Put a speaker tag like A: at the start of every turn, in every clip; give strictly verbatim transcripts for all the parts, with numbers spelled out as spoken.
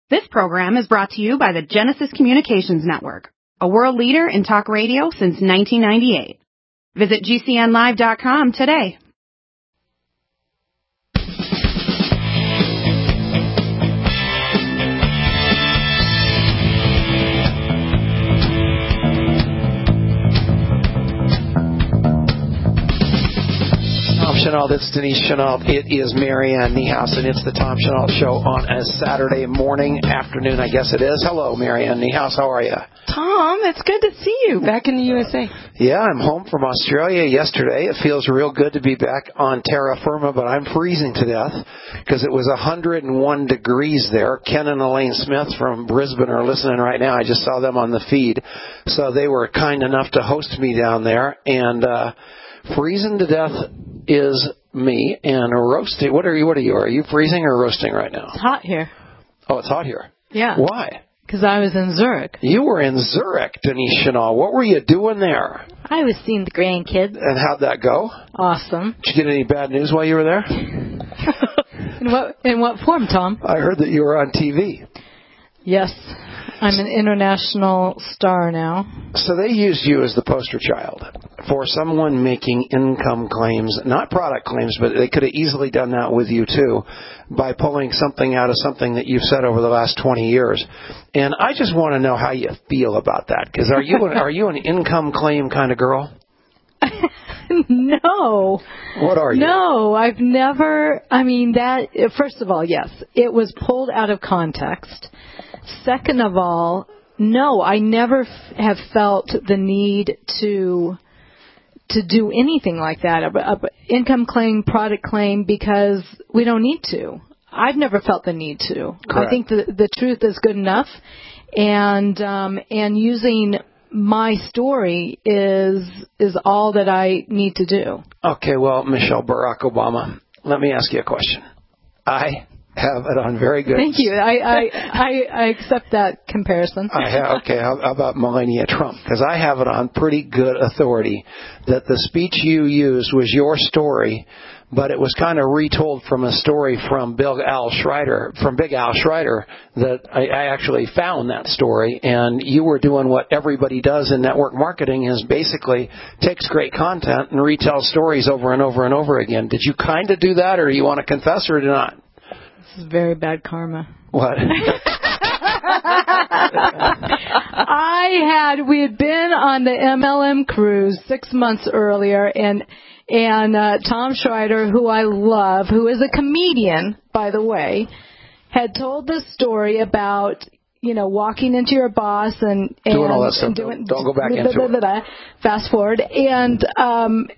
A: This program is brought to you by the Genesis Communications Network, a world leader in talk radio since nineteen ninety-eight. Visit G C N live dot com today.
B: Tom Chenault, it's Denise Chenault. It is Marianne Niehaus, and it's the Tom Chenault Show on a Saturday morning, afternoon, I guess it is. Hello, Marianne Niehaus. How are you?
C: Tom, it's good to see you back in the U S A.
B: Yeah, I'm home from Australia yesterday. It feels real good to be back on terra firma, but I'm freezing to death because it was one hundred one degrees there. Ken and Elaine Smith from Brisbane are listening right now. I just saw them on the feed. So they were kind enough to host me down there, and uh, freezing to death is me, and roasting. What are you? What are you? Are you freezing or roasting right now?
C: It's hot here.
B: Oh, it's hot here.
C: Yeah.
B: Why?
C: Because I was in Zurich.
B: You were in Zurich, Denise Chenault. What were you doing there?
C: I was seeing the grandkids.
B: And how'd that go?
C: Awesome.
B: Did you get any bad news while you were there?
C: In what in what form, Tom?
B: I heard that you were on T V.
C: Yes. I'm an international star now.
B: So they used you as the poster child for someone making income claims, not product claims, but they could have easily done that with you too, by pulling something out of something that you've said over the last twenty years. And I just want to know how you feel about that, because are you an, are you an income claim kind of girl?
C: No.
B: What are you?
C: No, I've never, I mean, that, first of all, yes, it was pulled out of context. Second of all, no, I never f- have felt the need to to do anything like that, a, a income claim, product claim, because we don't need to. I've never felt the need to.
B: Correct.
C: I think the the truth is good enough, and um, and using my story is is all that I need to do.
B: Okay, well, Michelle Barack Obama, let me ask you a question. I have it on very good.
C: Thank you. I I, I, I accept that comparison.
B: I have, okay, how about Melania Trump? Because I have it on pretty good authority that the speech you used was your story, but it was kind of retold from a story from Bill Al Schreider, from Big Al Schreider, that I, I actually found that story, and you were doing what everybody does in network marketing, is basically takes great content and retells stories over and over and over again. Did you kind of do that, or do you want to confess, or do not?
C: This is very bad karma.
B: What?
C: I had, we had been on the M L M cruise six months earlier, and and uh, Tom Schreider, who I love, who is a comedian, by the way, had told the story about, you know, walking into your boss and, and
B: doing all that stuff.
C: And doing,
B: don't, don't go back into
C: blah, blah, blah,
B: it.
C: Fast forward, and um,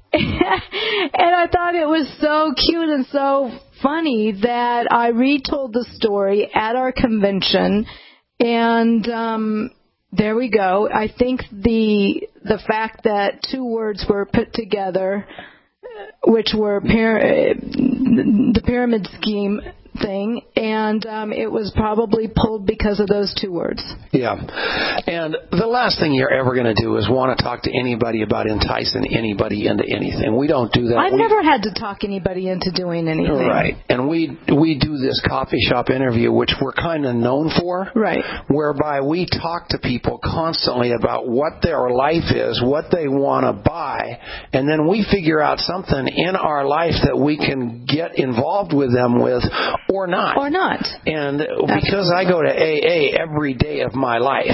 C: and I thought it was so cute and so funny that I retold the story at our convention, and um, there we go. I think the the fact that two words were put together, which were pyra- the pyramid scheme thing, and um, it was probably pulled because of those two words.
B: Yeah. And the last thing you're ever going to do is want to talk to anybody about enticing anybody into anything. We don't do that.
C: I've
B: we,
C: never had to talk anybody into doing anything.
B: Right. And we we do this coffee shop interview, which we're kind of known for.
C: Right.
B: Whereby we talk to people constantly about what their life is, what they want to buy, and then we figure out something in our life that we can get involved with them with, or not.
C: Or not.
B: And because I go to A A every day of my life.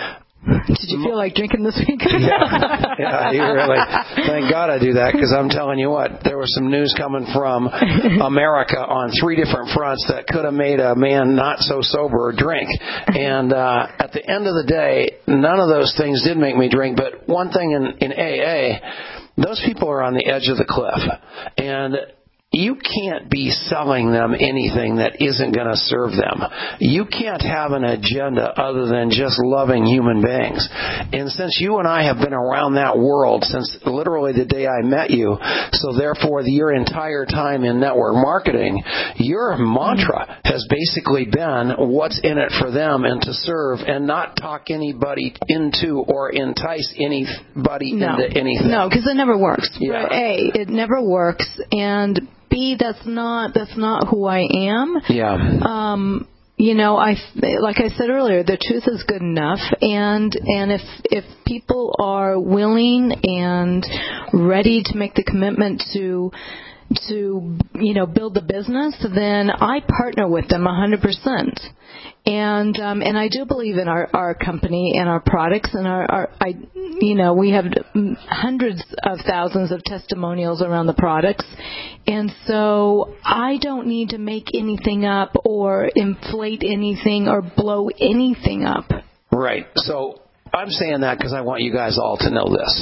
C: Did you feel like drinking this week?
B: yeah, yeah, you really. Thank God I do that, because I'm telling you what, there was some news coming from America on three different fronts that could have made a man not so sober drink. And uh, at the end of the day, none of those things did make me drink. But one thing in, in A A, those people are on the edge of the cliff. And you can't be selling them anything that isn't going to serve them. You can't have an agenda other than just loving human beings. And since you and I have been around that world since literally the day I met you, so therefore your entire time in network marketing, your mantra has basically been what's in it for them and to serve, and not talk anybody into or entice anybody
C: no.
B: into anything.
C: No, because it never works.
B: Yeah.
C: A, it never works, and B, that's not that's not who I am.
B: Yeah.
C: Um, you know, I like I said earlier, the truth is good enough, and and if if people are willing and ready to make the commitment to to you know build the business, then I partner with them one hundred percent. And um, and I do believe in our, our company and our products, and our, our I you know we have hundreds of thousands of testimonials around the products, and so I don't need to make anything up or inflate anything or blow anything up.
B: Right. So I'm saying that because I want you guys all to know this.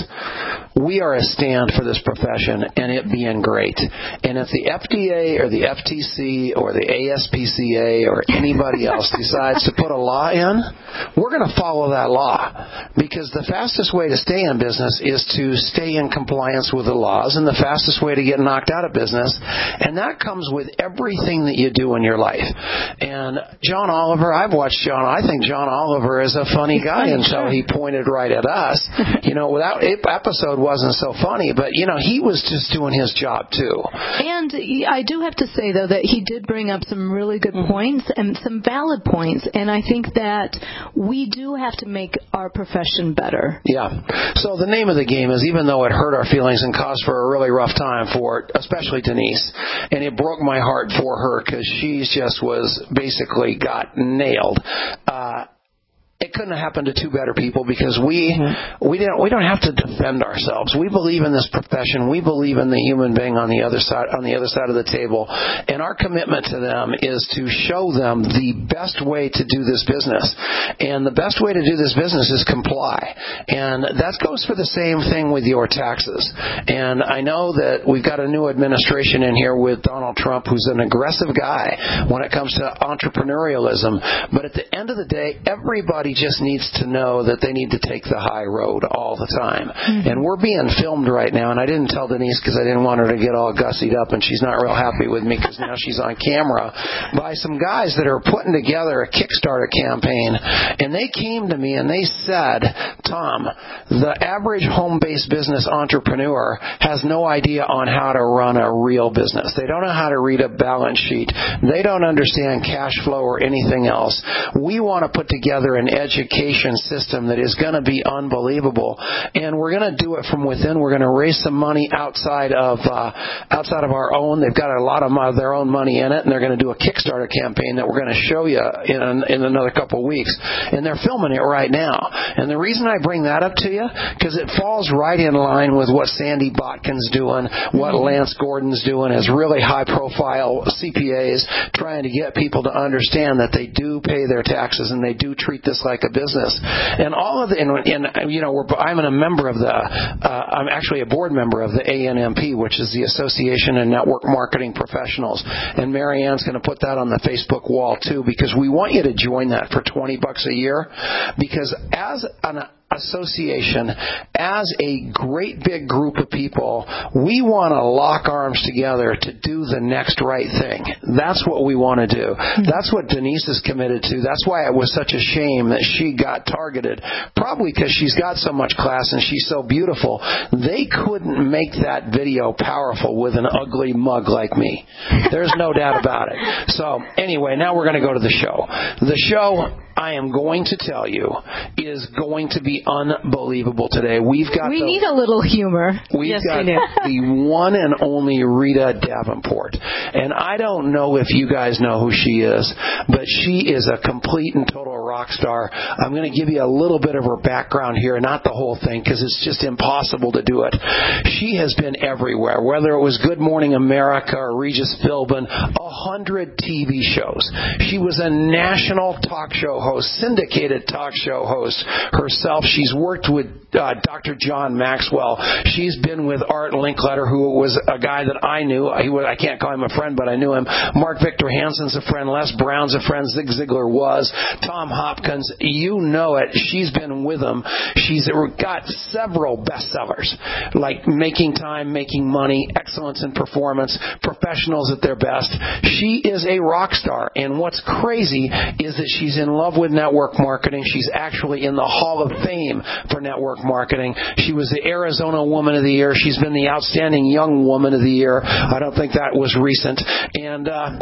B: We are a stand for this profession and it being great. And if the F D A or the F T C or the A S P C A or anybody else decides to put a law in, we're going to follow that law. Because the fastest way to stay in business is to stay in compliance with the laws, and the fastest way to get knocked out of business. And that comes with everything that you do in your life. And John Oliver, I've watched John. I think John Oliver is a funny guy until he pointed right at us. You know, that episode wasn't so funny, but, you know, he was just doing his job, too.
C: And I do have to say, though, that he did bring up some really good points and some valid points, and I think that we do have to make our profession better.
B: Yeah. So the name of the game is, even though it hurt our feelings and caused for a really rough time for, especially Denise, and it broke my heart for her because she just was basically got nailed, uh, it couldn't have happened to two better people, because we mm-hmm. we don't we don't have to defend ourselves. We believe in this profession. We believe in the human being on the other side on the other side of the table, and our commitment to them is to show them the best way to do this business. And the best way to do this business is comply. And that goes for the same thing with your taxes. And I know that we've got a new administration in here with Donald Trump, who's an aggressive guy when it comes to entrepreneurialism. But at the end of the day, everybody just needs to know that they need to take the high road all the time. Mm-hmm. And we're being filmed right now, and I didn't tell Denise because I didn't want her to get all gussied up, and she's not real happy with me because now she's on camera, by some guys that are putting together a Kickstarter campaign. And they came to me and they said, Tom, the average home-based business entrepreneur has no idea on how to run a real business. They don't know how to read a balance sheet. They don't understand cash flow or anything else. We want to put together an education system that is going to be unbelievable, and we're going to do it from within. We're going to raise some money outside of uh, outside of our own. They've got a lot of my, their own money in it, and they're going to do a Kickstarter campaign that we're going to show you in, in another couple of weeks. And they're filming it right now. And the reason I bring that up to you, because it falls right in line with what Sandy Botkin's doing, what Lance Gordon's doing as really high-profile C P As, trying to get people to understand that they do pay their taxes and they do treat this like a business. And all of the, and, and you know, we're, I'm a member of the, uh, I'm actually a board member of the A N M P, which is the Association of Network Marketing Professionals. And Mary Ann's going to put that on the Facebook wall too, because we want you to join that for twenty bucks a year. Because as an association, as a great big group of people, we want to lock arms together to do the next right thing. That's what we want to do. That's what Denise is committed to. That's why it was such a shame that she got targeted. Probably because she's got so much class and she's so beautiful. They couldn't make that video powerful with an ugly mug like me. There's no doubt about it. So anyway, now we're going to go to the show. The show, I am going to tell you, is going to be unbelievable today. We've got
C: we
B: the,
C: need a little humor.
B: We've
C: yes,
B: got
C: we do.
B: the one and only Rita Davenport. And I don't know if you guys know who she is, but she is a complete and total rock star. I'm going to give you a little bit of her background here, not the whole thing, because it's just impossible to do it. She has been everywhere, whether it was Good Morning America or Regis Philbin, a hundred T V shows. She was a national talk show host, syndicated talk show host herself. She's worked with uh, Doctor John Maxwell. She's been with Art Linkletter, who was a guy that I knew. He was, I can't call him a friend, but I knew him. Mark Victor Hansen's a friend. Les Brown's a friend. Zig Ziglar was. Tom Hopkins. You know it. She's been with them. She's got several bestsellers, like Making Time, Making Money, Excellence in Performance, Professionals at Their Best. She is a rock star, and what's crazy is that she's in love with network marketing. She's actually in the Hall of Fame for network marketing. She was the Arizona Woman of the Year. She's been the Outstanding Young Woman of the Year. I don't think that was recent. And uh,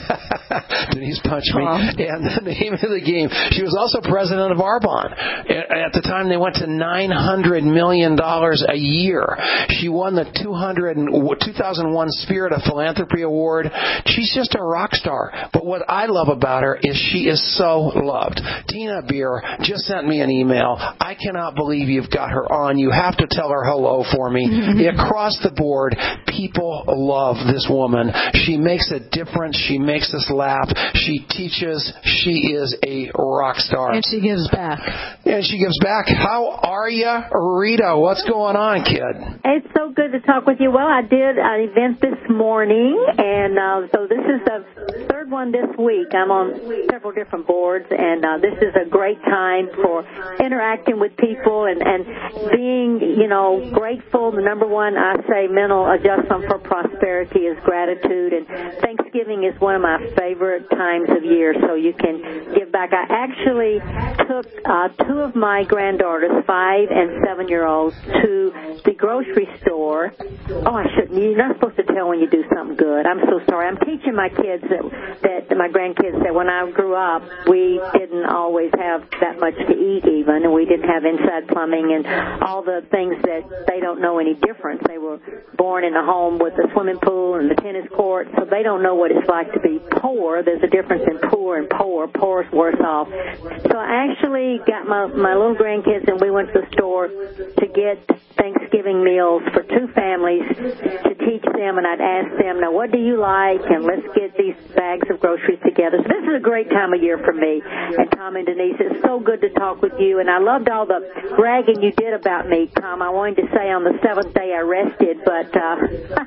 B: Denise punched me. Aww. And the name of the game. She was also president of Arbonne. At the time, they went to nine hundred million dollars a year. She won the two thousand one Spirit of Philanthropy Award. She's just a rock star. But what I love about her is she is so loved. Tina Beer just sent me an email. I cannot believe you've got her on. You have to tell her hello for me. Across the board, people love this woman. She makes a difference. She makes us laugh. She teaches. She is a rock star.
C: And she gives back.
B: And she gives back. How are you, Rita? What's going on, kid?
D: It's so good to talk with you. Well, I did an event this morning, and uh, so this is the third one this week. I'm on several different boards, and uh, this is a great time for interacting with people and, and being, you know, grateful. The number one, I say, mental adjustment for prosperity is gratitude, and Thanksgiving is one of my favorite times of year, so you can give back. I actually took uh, two of my granddaughters, five and seven-year-olds, to the grocery store. Oh, I shouldn't. You're not supposed to tell when you do something good. I'm so sorry. I'm teaching my kids that, that my grandkids that when I grew up, we didn't always have that much to eat even, and we didn't have inside plumbing and all the things that they don't know any difference. They were born in a home with a swimming pool and the tennis court, so they don't know what it's like to be poor. There's a difference in poor and poor. Poor is worse off. So I actually got my, my little grandkids, and we went to the store to get Thanksgiving meals for two families to teach them, and I'd ask them, now what do you like, and let's get these bags of groceries together. So this is a great time of year for me. And Tom and Denise, it's so good to talk with you, and I loved all the bragging you did about me, Tom. I wanted to say on the seventh day I rested, but uh,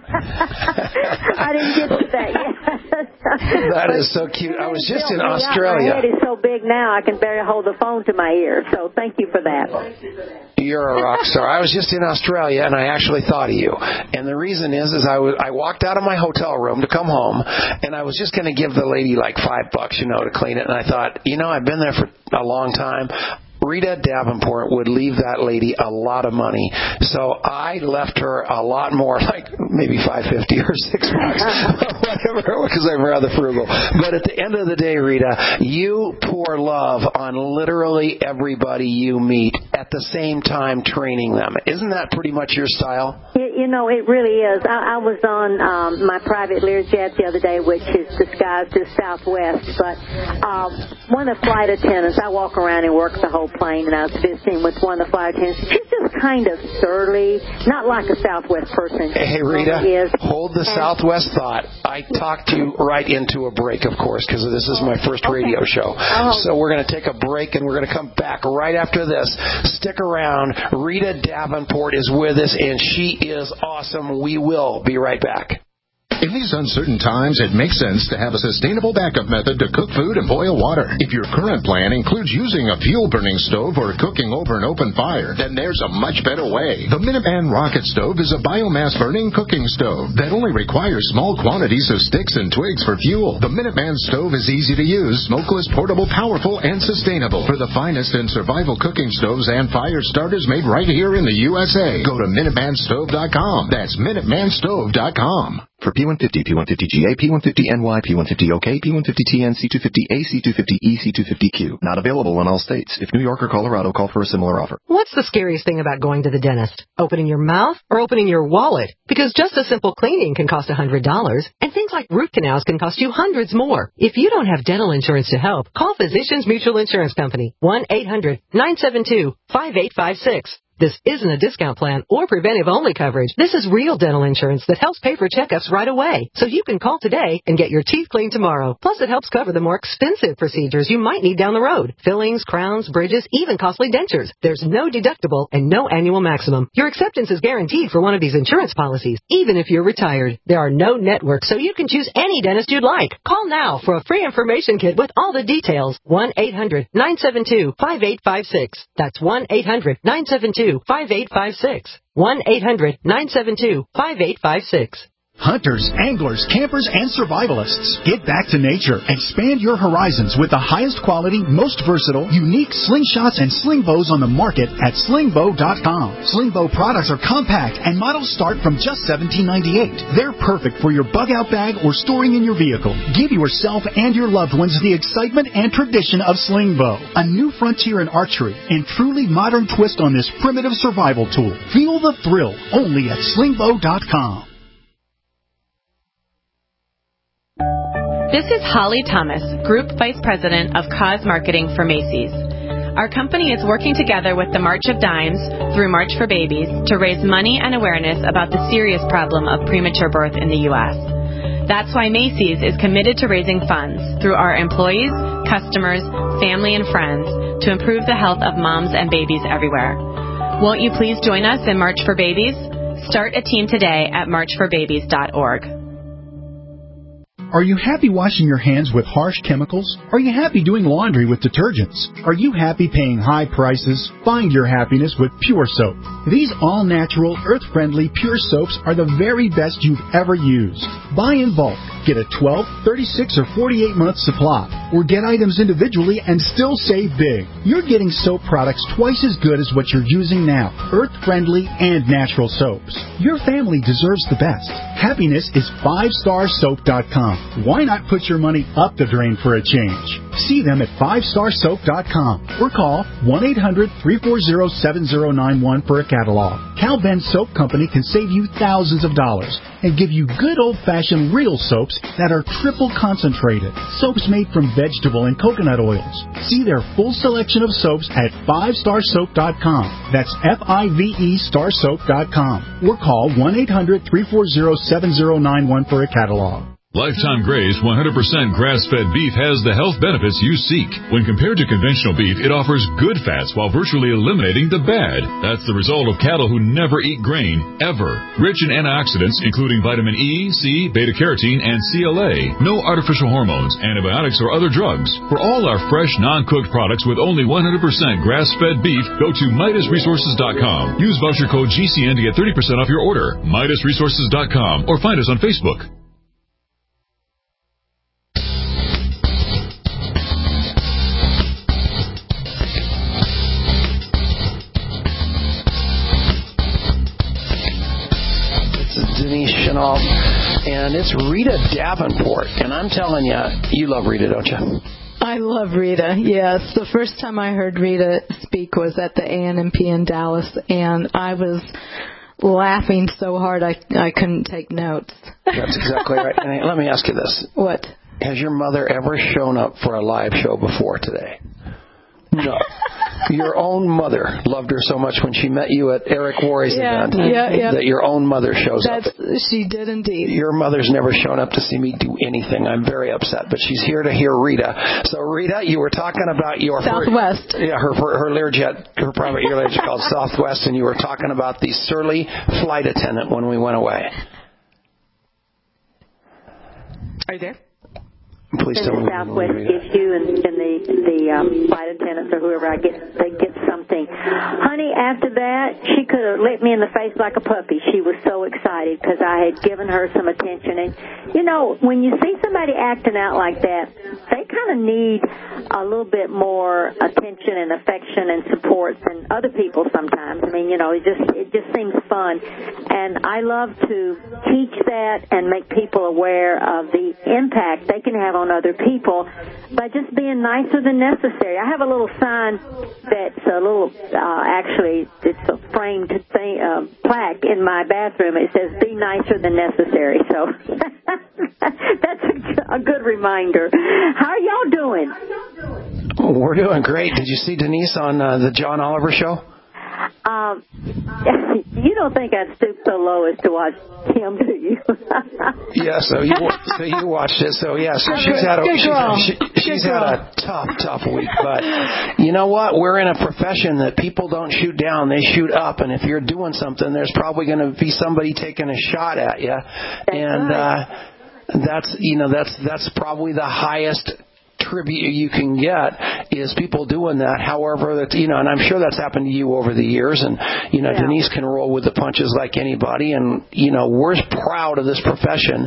D: I didn't get to that yet.
B: That is so cute. I was just in Australia.
D: My head is so big now I can barely hold the phone to my ear, so thank you for that.
B: You're a rock star. I was just in Australia, and I actually thought of you. And the reason is, is I, was, I walked out of my hotel room to come home, and I was just going to give the lady like five bucks, you know, to clean it. And I thought, you know, I've been there for a long time. Rita Davenport would leave that lady a lot of money. So I left her a lot more, like maybe five fifty or six bucks, whatever, because I'm rather frugal. But at the end of the day, Rita, you pour love on literally everybody you meet at the same time training them. Isn't that pretty much your style?
D: You know, it really is. I, I was on um, my private Learjet the other day, which is disguised as Southwest. But um, one of the flight attendants, I walk around and work the whole plane, and I was visiting with one of the flight attendants. She's just kind of surly, not like a Southwest person.
B: Hey, Rita, is. hold the and, Southwest thought. I talked you right into a break, of course, because this is my first okay. radio show. Oh. So we're going to take a break, and we're going to come back right after this. Stick around. Rita Davenport is with us, and she is awesome. We will be right back.
E: In these uncertain times, it makes sense to have a sustainable backup method to cook food and boil water. If your current plan includes using a fuel-burning stove or cooking over an open fire, then there's a much better way. The Minuteman Rocket Stove is a biomass-burning cooking stove that only requires small quantities of sticks and twigs for fuel. The Minuteman Stove is easy to use, smokeless, portable, powerful, and sustainable. For the finest in survival cooking stoves and fire starters made right here in the U S A, go to Minuteman Stove dot com. That's Minuteman Stove dot com.
F: For P one fifty, P one fifty G A, P one fifty N Y, P one fifty O K, P one fifty T N, C two fifty A, C two fifty E, C two fifty Q. Not available in all states. If New York or Colorado, call for a similar offer.
G: What's the scariest thing about going to the dentist? Opening your mouth or opening your wallet? Because just a simple cleaning can cost one hundred dollars, and things like root canals can cost you hundreds more. If you don't have dental insurance to help, call Physicians Mutual Insurance Company, one eight hundred nine seven two five eight five six. This isn't a discount plan or preventive-only coverage. This is real dental insurance that helps pay for checkups right away. So you can call today and get your teeth cleaned tomorrow. Plus, it helps cover the more expensive procedures you might need down the road. Fillings, crowns, bridges, even costly dentures. There's no deductible and no annual maximum. Your acceptance is guaranteed for one of these insurance policies, even if you're retired. There are no networks, so you can choose any dentist you'd like. Call now for a free information kit with all the details. one eight hundred nine seven two five eight five six. That's one eight hundred nine seven two five eight five six. one eight hundred nine seven two five eight five six.
H: Hunters, anglers, campers, and survivalists, get back to nature. Expand your horizons with the highest quality, most versatile, unique slingshots and sling bows on the market at sling bow dot com. Sling bow products are compact and models start from just seventeen ninety-eight. They're perfect for your bug out bag or storing in your vehicle. Give yourself and your loved ones the excitement and tradition of sling bow, a new frontier in archery and truly modern twist on this primitive survival tool. Feel the thrill only at sling bow dot com.
I: This is Holly Thomas, Group Vice President of Cause Marketing for Macy's. Our company is working together with the March of Dimes through March for Babies to raise money and awareness about the serious problem of premature birth in the U S. That's why Macy's is committed to raising funds through our employees, customers, family, and friends to improve the health of moms and babies everywhere. Won't you please join us in March for Babies? Start a team today at march for babies dot org.
H: Are you happy washing your hands with harsh chemicals? Are you happy doing laundry with detergents? Are you happy paying high prices? Find your happiness with Pure Soap. These all-natural, earth-friendly Pure Soaps are the very best you've ever used. Buy in bulk. Get a twelve, thirty-six, or forty-eight month supply. Or get items individually and still save big. You're getting soap products twice as good as what you're using now. Earth-friendly and natural soaps. Your family deserves the best. Happiness is five star soap dot com. Why not put your money up the drain for a change? See them at five star soap dot com or call one eight hundred three four zero seven zero nine one for a catalog. Cal Ben Soap Company can save you thousands of dollars and give you good old-fashioned real soaps that are triple concentrated. Soaps made from vegetable and coconut oils. See their full selection of soaps at five star soap dot com. That's F I V E star soap dot com. Or call one eight hundred three four zero seven zero nine one for a catalog.
J: Lifetime Gray's one hundred percent grass-fed beef has the health benefits you seek. When compared to conventional beef, it offers good fats while virtually eliminating the bad. That's the result of cattle who never eat grain, ever. Rich in antioxidants, including vitamin E, C, beta-carotene, and C L A. No artificial hormones, antibiotics, or other drugs. For all our fresh, non-cooked products with only one hundred percent grass-fed beef, go to Midas Resources dot com. Use voucher code G C N to get thirty percent off your order. Midas Resources dot com or find us on Facebook.
B: Denise Chenault, and it's Rita Davenport. And I'm telling you, you love Rita, don't you?
C: I love Rita, yes. The first time I heard Rita speak was at the A N M P in Dallas, and I was laughing so hard I, I couldn't take notes.
B: That's exactly right. And let me ask you this.
C: What?
B: Has your mother ever shown up for a live show before today? No. Your own mother loved her so much when she met you at Eric Worre's
C: yeah,
B: event
C: yeah, yeah.
B: that your own mother shows
C: That's,
B: up.
C: She did indeed.
B: Your mother's never shown up to see me do anything. I'm very upset, but she's here to hear Rita. So, Rita, you were talking about your...
C: Southwest.
B: Her, yeah, her, her Learjet, her private Learjet called Southwest, and you were talking about the surly flight attendant when we went away.
C: Are you there?
B: Please tell
D: and
B: me.
D: Southwest gives you and, and the the um, flight attendants or whoever I get, they get something. Honey, after that, she could have licked me in the face like a puppy. She was so excited because I had given her some attention. And, you know, when you see somebody acting out like that, they kind of need a little bit more attention and affection and support than other people sometimes. I mean, you know, it just it just seems fun. And I love to teach that and make people aware of the impact they can have on other people by just being nicer than necessary. I have a little sign that's a little, uh, actually, it's a framed thing, uh, plaque in my bathroom. It says, be nicer than necessary. So that's a, a good reminder. How are y'all doing?
B: Oh, we're doing great. Did you see Denise on uh, the John Oliver show?
D: Uh, um, you don't think I'd stoop so low as to watch him, do you?
B: Yeah, so you so you watched it. So yeah, so she's had a she's, she, she's had a tough, tough week. But you know what? We're in a profession that people don't shoot down; they shoot up. And if you're doing something, there's probably going to be somebody taking a shot at you.
D: That's
B: and
D: right.
B: uh, that's you know that's that's probably the highest tribute you can get is people doing that. However, that you know, and I'm sure that's happened to you over the years. And you know,
D: yeah.
B: Denise can roll with the punches like anybody. And you know, we're proud of this profession.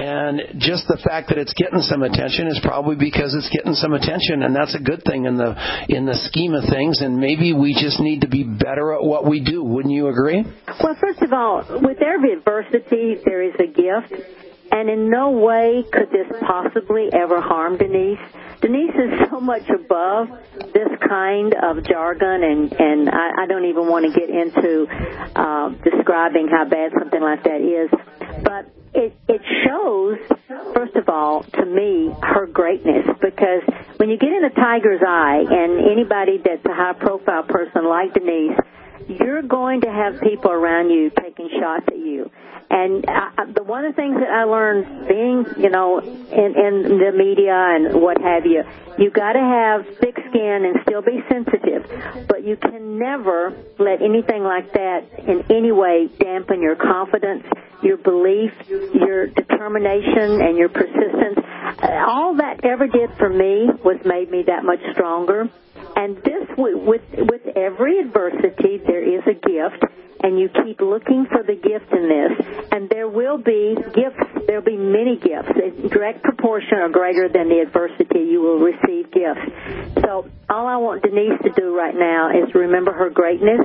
B: And just the fact that it's getting some attention is probably because it's getting some attention, and that's a good thing in the in the scheme of things. And maybe we just need to be better at what we do. Wouldn't you agree?
D: Well, first of all, with every adversity, there is a gift. And in no way could this possibly ever harm Denise. Denise is so much above this kind of jargon, and, and I, I don't even want to get into uh, describing how bad something like that is. But it, it shows, first of all, to me, her greatness, because when you get in a tiger's eye, and anybody that's a high-profile person like Denise, you're going to have people around you taking shots at you. And I, the one of the things that I learned being, you know, in, in the media and what have you, you got to have thick skin and still be sensitive. But you can never let anything like that in any way dampen your confidence, your belief, your determination, and your persistence. All that ever did for me was made me that much stronger. And this, with with every adversity, there is a gift, and you keep looking for the gift in this. And there will be gifts. There will be many gifts. In direct proportion or greater than the adversity, you will receive gifts. So all I want Denise to do right now is remember her greatness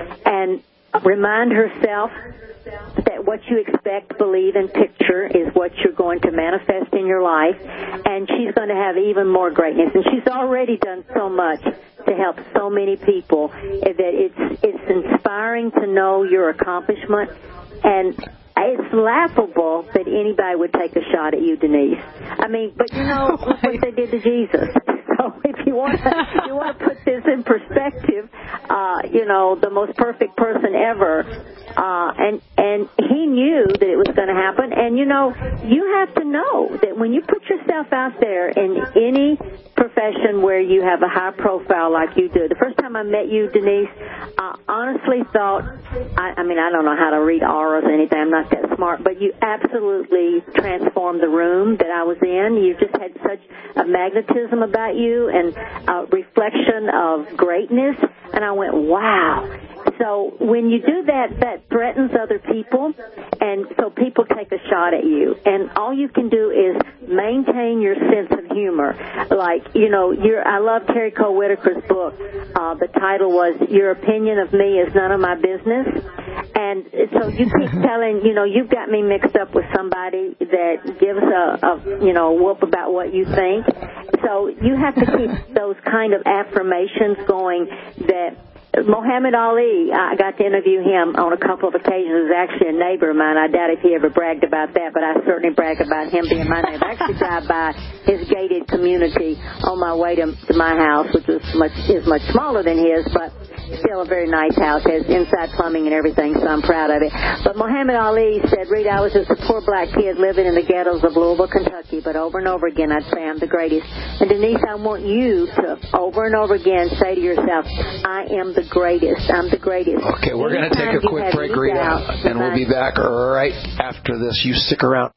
D: and remind herself that what you expect, believe, and picture is what you're going to manifest in your life, and she's going to have even more greatness. And she's already done so much to help so many people that it's it's inspiring to know your accomplishment, and it's laughable that anybody would take a shot at you, Denise. I mean, but you know what they did to Jesus. So if you want to, you want to put this in perspective, uh, you know, the most perfect person ever, uh, and and he knew that it was going to happen. And you know, you have to know that when you put yourself out there in any profession where you have a high profile like you do. The first time I met you, Denise, I honestly thought, I, I mean, I don't know how to read auras or anything. I'm not that smart, but you absolutely transformed the room that I was in. You just had such a magnetism about you and a reflection of greatness. And I went, wow. So when you do that, that threatens other people, and so people take a shot at you. And all you can do is maintain your sense of humor. Like, you know, you're, I love Terry Cole Whitaker's book. Uh, the title was Your Opinion of Me is None of My Business. And so you keep telling, you know, you've got me mixed up with somebody that gives a, a you know, whoop about what you think. So you have to keep those kind of affirmations going that Muhammad Ali, I got to interview him on a couple of occasions. He was actually a neighbor of mine. I doubt if he ever bragged about that, but I certainly brag about him being my neighbor. I actually drive by his gated community on my way to, to my house, which was much, is much smaller than his, but still a very nice house. Has inside plumbing and everything, so I'm proud of it. But Muhammad Ali said, Rita, I was just a poor black kid living in the ghettos of Louisville, Kentucky, but over and over again I'd say I'm the greatest. And Denise, I want you to over and over again say to yourself, I am the greatest. I'm the greatest.
B: Okay, we're going to take a quick break, Rita, and we'll be back right after this. You stick around.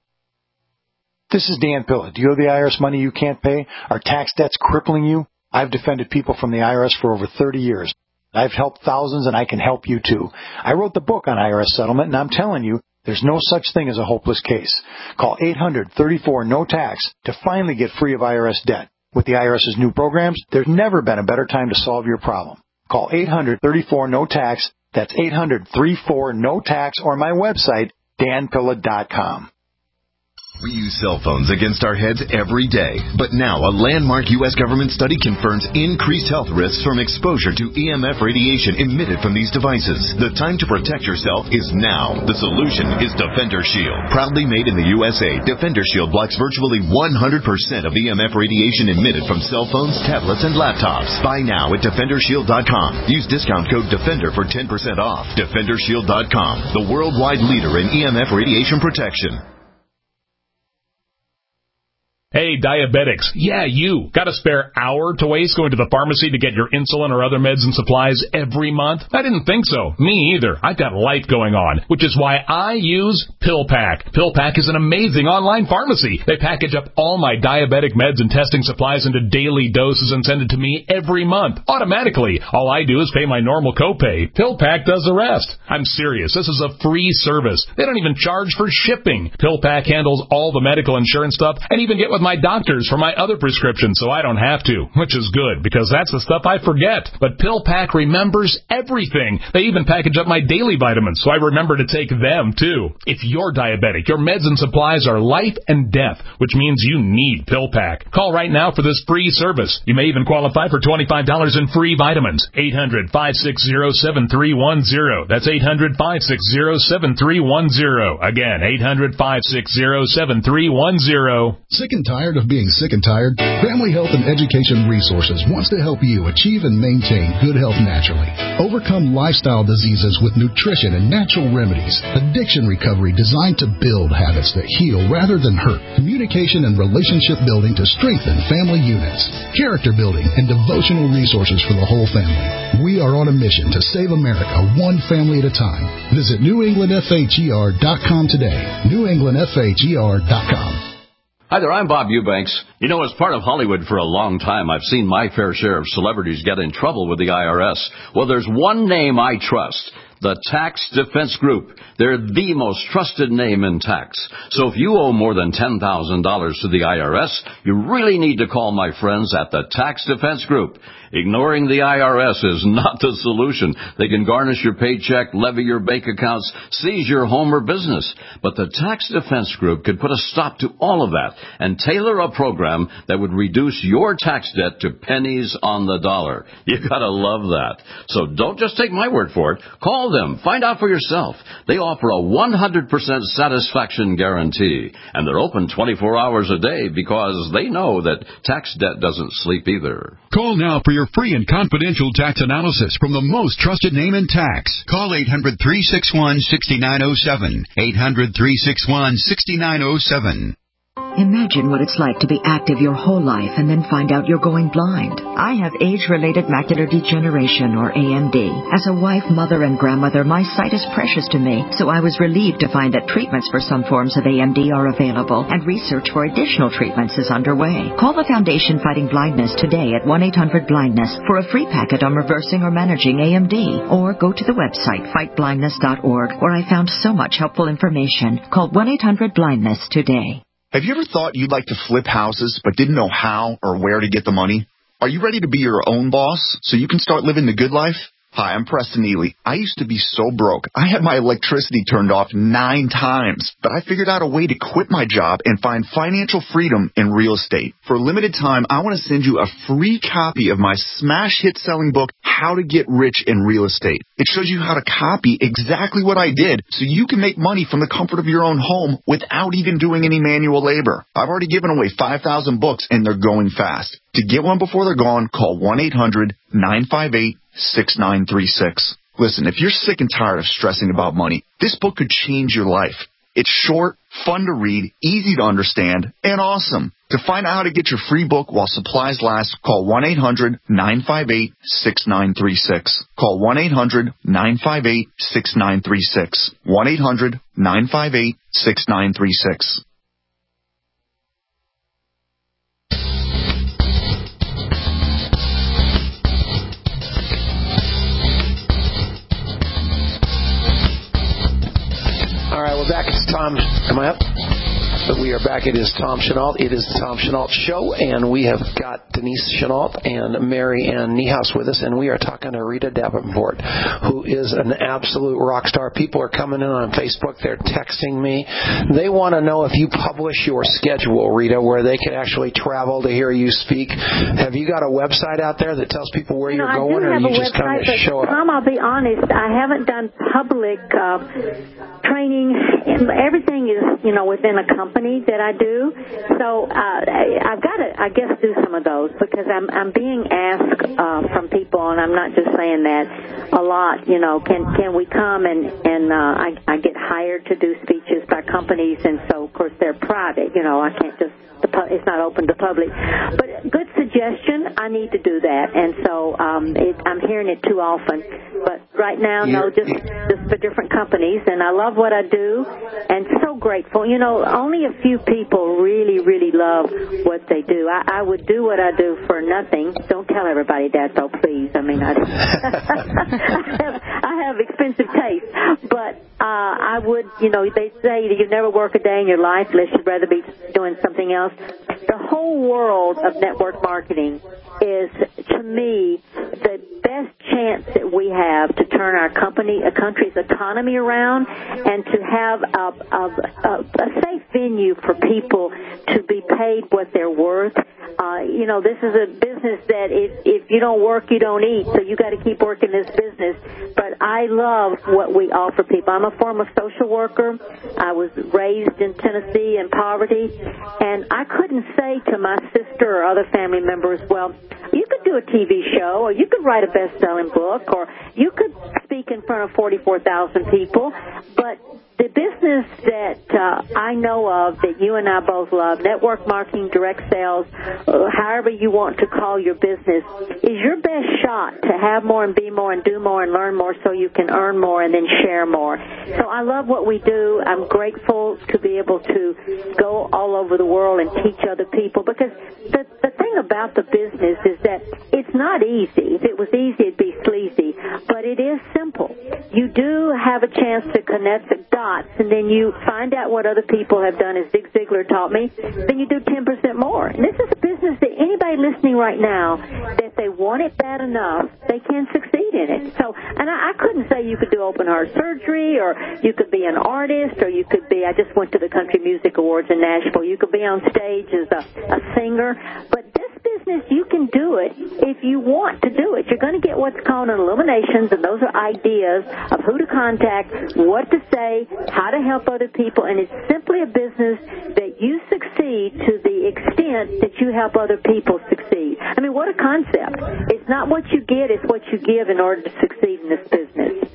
K: This is Dan Pilla. Do you owe the I R S money you can't pay? Are tax debts crippling you? I've defended people from the I R S for over thirty years. I've helped thousands, and I can help you, too. I wrote the book on I R S settlement, and I'm telling you, there's no such thing as a hopeless case. Call eight hundred thirty-four no tax to finally get free of I R S debt. With the IRS's new programs, there's never been a better time to solve your problem. Call eight hundred thirty-four no tax. That's eight hundred thirty-four no tax, or my website, dan pilla dot com.
F: We use cell phones against our heads every day, but now a landmark U S government study confirms increased health risks from exposure to E M F radiation emitted from these devices. The time to protect yourself is now. The solution is Defender Shield. Proudly made in the U S A, Defender Shield blocks virtually one hundred percent of E M F radiation emitted from cell phones, tablets, and laptops. Buy now at Defender Shield dot com. Use discount code DEFENDER for ten percent off. Defender Shield dot com, the worldwide leader in E M F radiation protection.
L: Hey, diabetics. Yeah, you. Got a spare hour to waste going to the pharmacy to get your insulin or other meds and supplies every month? I didn't think so. Me either. I've got life going on, which is why I use PillPack. PillPack is an amazing online pharmacy. They package up all my diabetic meds and testing supplies into daily doses and send it to me every month, automatically. All I do is pay my normal copay. PillPack does the rest. I'm serious. This is a free service. They don't even charge for shipping. PillPack handles all the medical insurance stuff and even get with my doctors for my other prescriptions, so I don't have to, which is good, because that's the stuff I forget. But PillPack remembers everything. They even package up my daily vitamins, so I remember to take them, too. If you're diabetic, your meds and supplies are life and death, which means you need PillPack. Call right now for this free service. You may even qualify for twenty-five dollars in free vitamins. eight hundred, five six zero, seven three one zero. That's eight hundred, five six zero, seven three one zero. Again, eight hundred, five six zero, seven three one zero.
M: Sick and tired of being sick and tired? Family Health and Education Resources wants to help you achieve and maintain good health naturally. Overcome lifestyle diseases with nutrition and natural remedies. Addiction recovery designed to build habits that heal rather than hurt. Communication and relationship building to strengthen family units. Character building and devotional resources for the whole family. We are on a mission to save America one family at a time. Visit New England F H E R dot com today. New England F H E R dot com.
N: Hi there, I'm Bob Eubanks. You know, as part of Hollywood for a long time, I've seen my fair share of celebrities get in trouble with the I R S. Well, there's one name I trust. The Tax Defense Group. They're the most trusted name in tax. So if you owe more than ten thousand dollars to the I R S, you really need to call my friends at the Tax Defense Group. Ignoring the I R S is not the solution. They can garnish your paycheck, levy your bank accounts, seize your home or business. But the Tax Defense Group could put a stop to all of that and tailor a program that would reduce your tax debt to pennies on the dollar. You gotta love that. So don't just take my word for it. Call them. Find out for yourself. They offer a one hundred percent satisfaction guarantee. And they're open twenty-four hours a day because they know that tax debt doesn't sleep either.
O: Call now for your free and confidential tax analysis from the most trusted name in tax. Call eight hundred, three six one, six nine zero seven. eight hundred, three six one, six nine zero seven.
P: Imagine what it's like to be active your whole life and then find out you're going blind. I have age-related macular degeneration, or A M D. As a wife, mother, and grandmother, my sight is precious to me, so I was relieved to find that treatments for some forms of A M D are available, and research for additional treatments is underway. Call the Foundation Fighting Blindness today at one eight hundred blindness for a free packet on reversing or managing A M D, or go to the website fight blindness dot org, where I found so much helpful information. Call one eight hundred blindness today.
Q: Have you ever thought you'd like to flip houses but didn't know how or where to get the money? Are you ready to be your own boss so you can start living the good life? Hi, I'm Preston Ely. I used to be so broke. I had my electricity turned off nine times, but I figured out a way to quit my job and find financial freedom in real estate. For a limited time, I want to send you a free copy of my smash hit selling book, How to Get Rich in Real Estate. It shows you how to copy exactly what I did so you can make money from the comfort of your own home without even doing any manual labor. I've already given away five thousand books and they're going fast. To get one before they're gone, call one eight hundred, nine five eight, six nine three six. Listen, if you're sick and tired of stressing about money, this book could change your life. It's short, fun to read, easy to understand, and awesome. To find out how to get your free book while supplies last, call one eight hundred, nine five eight, six nine three six. Call one eight hundred, nine five eight, six nine three six. one eight hundred, nine five eight, six nine three six.
B: All right, we're back. It's Tom. Am I up? We are back. It is Tom Chenault. It is the Tom Chenault Show, and we have got Denise Chenault and Mary Ann Niehaus with us, and we are talking to Rita Davenport, who is an absolute rock star. People are coming in on Facebook. They're texting me. They want to know if you publish your schedule, Rita, where they can actually travel to hear you speak. Have you got a website out there that tells people where
D: you know,
B: you're going, or you just kind of show up?
D: Tom, I'll be honest, I haven't done public uh, training. Everything is, you know, within a company that I do. So uh, I, I've got to, I guess, do some of those because I'm I'm being asked uh, from people, and I'm not just saying that a lot. You know, can can we come and and uh, I I get hired to do speeches by companies, and so of course they're private. You know, I can't just. It's not open to public. But good suggestion. I need to do that. And so um, it, I'm hearing it too often. But right now, no, just, just for different companies. And I love what I do and so grateful. You know, only a few people really, really love what they do. I, I would do what I do for nothing. Don't tell everybody that, though, please. I mean, I, I, have, I have expensive taste. But uh, I would, you know, they say that you never work a day in your life unless you'd rather be doing something else. The whole world of network marketing is, to me, the best chance that we have to turn our company, a country's economy around, and to have a, a, a, a safe venue for people to be paid what they're worth. Uh, you know, this is a business that if, if you don't work, you don't eat, so you got to keep working this business. But I love what we offer people. I'm a former social worker. I was raised in Tennessee in poverty, and I couldn't say to my sister or other family members, well, you could do a T V show, or you could write a best-selling book, or you could speak in front of forty-four thousand people, but the business that uh, I know of that you and I both love, network marketing, direct sales, uh, however you want to call your business, is your best shot to have more and be more and do more and learn more so you can earn more and then share more. So I love what we do. I'm grateful to be able to go all over the world and teach other people, because the, the thing about the business is that it's not easy. If it was easy, it'd be sleazy, but it is simple. You do have a chance to connect the dots, and then you find out what other people have done, as Zig Ziglar taught me, then you do ten percent more. And this is a business that anybody listening right now, that they want it bad enough, they can succeed in it. So, and I, I couldn't say you could do open heart surgery, or you could be an artist, or you could be, I just went to the Country Music Awards in Nashville, you could be on stage as a, a singer, but this business, you can do it if you want to do it. You're going to get what's called an illuminations, and those are ideas of who to contact, what to say, how to help other people, and it's simply a business that you succeed to the extent that you help other people succeed. I mean, what a concept. It's not what you get, it's what you give in order to succeed in this business.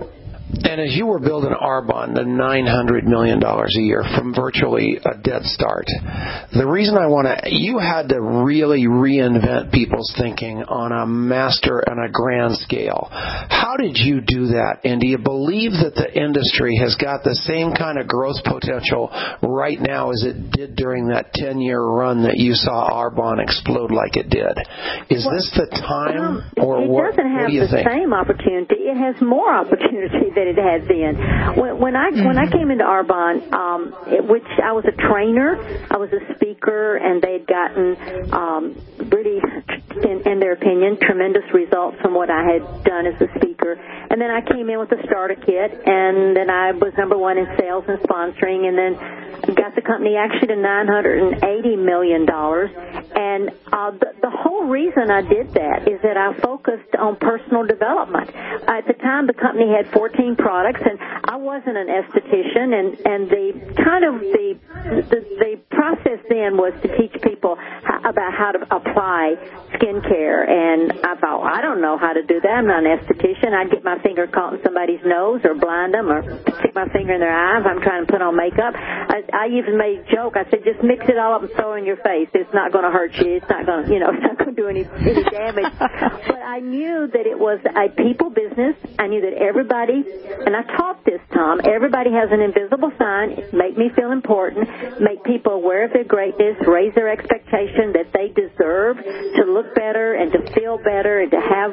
B: And as you were building Arbonne, the nine hundred million dollars a year from virtually a dead start, the reason I want to, you had to really reinvent people's thinking on a master and a grand scale. How did you do that? And do you believe that the industry has got the same kind of growth potential right now as it did during that ten-year run that you saw Arbonne explode like it did? Is well, this the time, or
D: it
B: what,
D: doesn't have
B: what do you
D: the
B: think?
D: same opportunity. It has more opportunity than it had then. When, when I when I came into Arbonne, um, it, which I was a trainer, I was a speaker, and they had gotten um, really, in, in their opinion, tremendous results from what I had done as a speaker. And then I came in with a starter kit, and then I was number one in sales and sponsoring, and then got the company actually to nine hundred eighty million dollars. And uh, the, the whole reason I did that is that I focused on personal development. At the time, the company had fourteen products, and I wasn't an esthetician, and, and the kind of the, the the process then was to teach people how, about how to apply skincare. And I thought, well, I don't know how to do that. I'm not an esthetician. I'd get my finger caught in somebody's nose or blind them or stick my finger in their eye if I'm trying to put on makeup. I, I even made a joke. I said, just mix it all up and throw it in your face. It's not going to hurt you. It's not going to, you know, it's not going to do any, any damage. But I knew that it was a people business. I knew that everybody, and I taught this, Tom, everybody has an invisible sign. Make me feel important. Make people aware of their greatness. Raise their expectation that they deserve to look better and to feel better and to have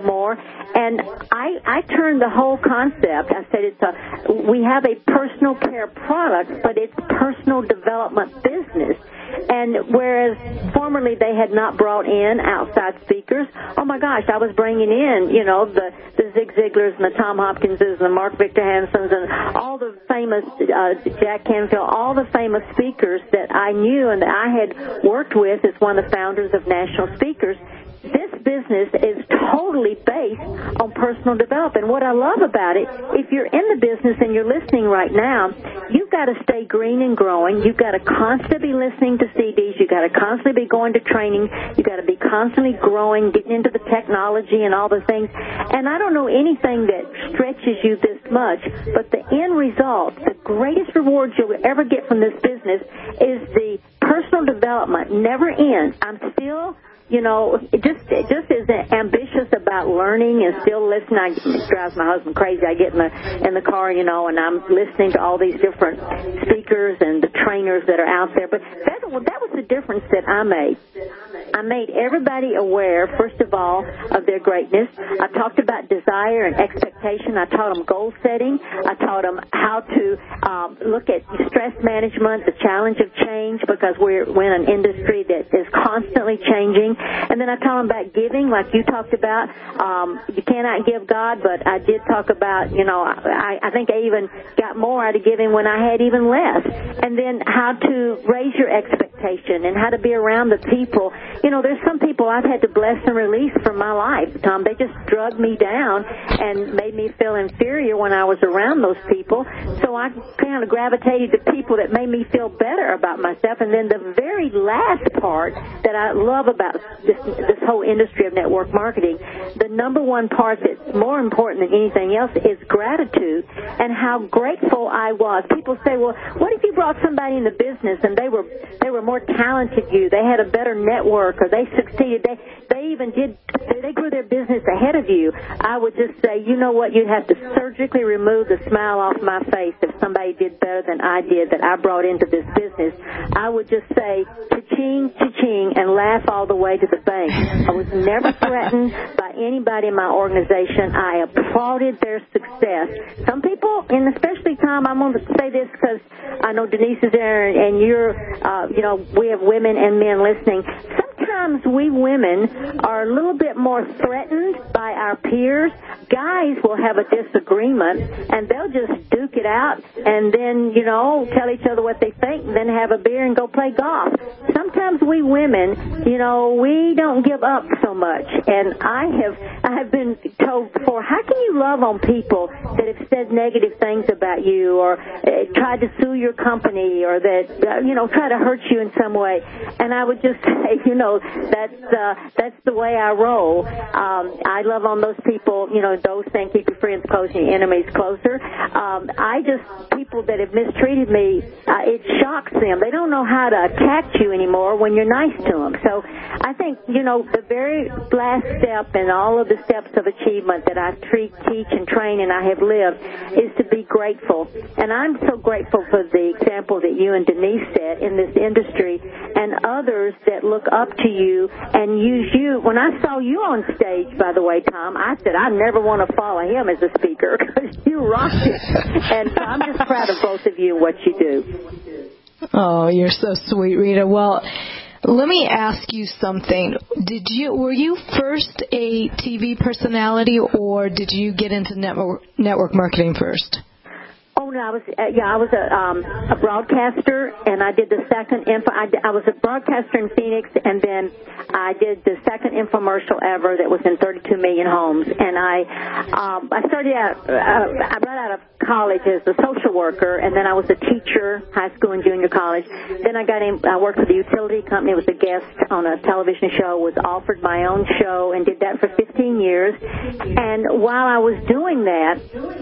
D: more. And I, I turned the whole concept. I said it's a, we have a personal care product, but it's personal development business. And whereas formerly they had not brought in outside speakers, oh my gosh, I was bringing in, you know, the, the Zig Ziglars and the Tom Hopkinses and the Mark Victor Hansons and all the famous, uh, Jack Canfield, all the famous speakers that I knew and that I had worked with as one of the founders of National Speakers. This business is totally based on personal development. What I love about it, if you're in the business and you're listening right now, you've got to stay green and growing. You've got to constantly be listening to C Ds. You've got to constantly be going to training. You've got to be constantly growing, getting into the technology and all the things. And I don't know anything that stretches you this much, but the end result, the greatest rewards you'll ever get from this business is the personal development. Never ends. I'm still... You know, just just as ambitious about learning and still listening. I, it drives my husband crazy. I get in the in the car, you know, and I'm listening to all these different speakers and the trainers that are out there. But that that was the difference that I made. I made everybody aware, first of all, of their greatness. I talked about desire and expectation. I taught them goal setting. I taught them how to um, look at stress management, the challenge of change, because we're, we're in an industry that is constantly changing. And then I taught them about giving, like you talked about. Um, you cannot give God, but I did talk about, you know, I, I think I even got more out of giving when I had even less. And then how to raise your expectation and how to be around the people. You know, there's some people I've had to bless and release from my life, Tom. They just drugged me down and made me feel inferior when I was around those people. So I kind of gravitated to people that made me feel better about myself. And then the very last part that I love about this, this whole industry of network marketing, the number one part that's more important than anything else is gratitude and how grateful I was. People say, well, what if you brought somebody in the business and they were they were more talented than you, they had a better network, or they succeeded, they they even did, they grew their business ahead of you. I would just say, you know what, you'd have to surgically remove the smile off my face if somebody did better than I did that I brought into this business. I would just say, cha-ching, cha-ching, and laugh all the way to the bank. I was never threatened by anybody in my organization. I applauded their success. Some people, and especially Tom, I'm going to say this because I know Denise is there and you're, uh, you know, we have women and men listening. Sometimes we women are a little bit more threatened by our peers. Guys will have a disagreement and they'll just duke it out and then, you know, tell each other what they think and then have a beer and go play golf. Sometimes we women, you know, we don't give up so much. And I have I have been told before, how can you love on people that have said negative things about you or uh, tried to sue your company or that, uh, you know, try to hurt you in some way? And I would just say, you know, that's uh, that's the way I roll. Um, I love on those people, you know, those things, keep your friends close and your enemies closer. Um, I just, people that have mistreated me, uh, it shocks them. They don't know how to attack you anymore when you're nice to them. So I think, you know, the very last step in all of the steps of achievement that I treat, teach and train and I have lived is to be grateful. And I'm so grateful for the example that you and Denise set in this industry and others that look up to you and use you. When I saw you on stage, by the way, Tom, I said I never want to follow him as a speaker because you rocked it. And so I'm just proud of both of you, what you do.
C: Oh, you're so sweet, Rita. Well, let me ask you something. Did you were you first a T V personality, or did you get into network network marketing first?
D: Oh no, I was uh, yeah, I was a um, a broadcaster, and I did the second info. I, I was a broadcaster in Phoenix, and then I did the second infomercial ever that was in thirty-two million homes. And I um, I started out uh, I got out of college as a social worker, and then I was a teacher, high school and junior college. Then I got in. I worked for the utility company, was a guest on a television show, was offered my own show, and did that for fifteen years. And while I was doing that,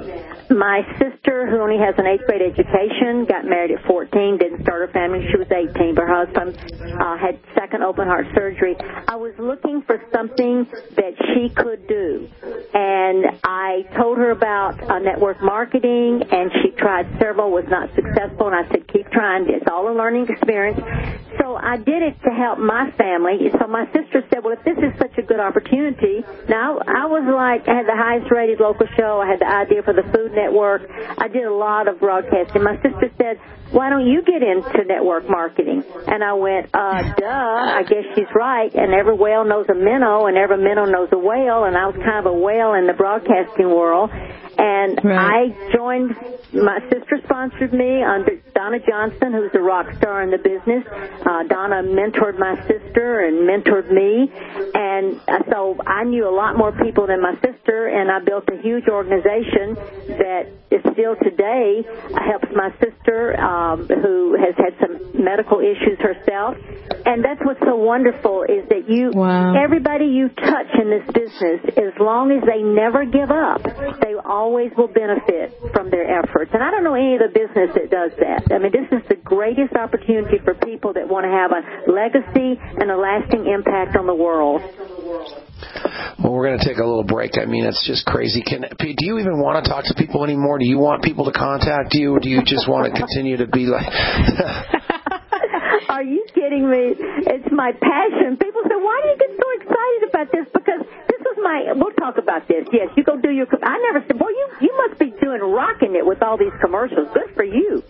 D: my sister, who only has an eighth grade education, got married at fourteen, didn't start her family. She was eighteen. Her husband uh, had second open heart surgery. I was looking for something that she could do. And I told her about uh, network marketing, and she tried several, was not successful. And I said, keep trying. It's all a learning experience. So so I did it to help my family. So my sister said, well, if this is such a good opportunity, now I was like, I had the highest rated local show. I had the idea for the Food Network. I did a lot of broadcasting. My sister said, why don't you get into network marketing? And I went, uh, duh, I guess she's right. And every whale knows a minnow, and every minnow knows a whale, and I was kind of a whale in the broadcasting world. And right. I joined, my sister sponsored me under Donna Johnson, who's a rock star in the business. Uh, Donna mentored my sister and mentored me. And uh, so I knew a lot more people than my sister, and I built a huge organization that is still today helps my sister, um, who has had some medical issues herself. And that's what's so wonderful is that you, wow. everybody you touch in this business, as long as they never give up, they always will benefit from their efforts. And I don't know any other business that does that. I mean, this is the greatest opportunity for people that want to have a legacy and a lasting impact on the world.
B: Well, we're going to take a little break. I mean, it's just crazy. Can, do you even want to talk to people anymore? Do you want people to contact you? Or do you just want to continue to be like...
D: Are you kidding me? It's my passion. People say, why do you get so excited about this? Because this was my, we'll talk about this. Yes, you go do your, I never said, well, you, you must be doing rocking it with all these commercials. Good for you.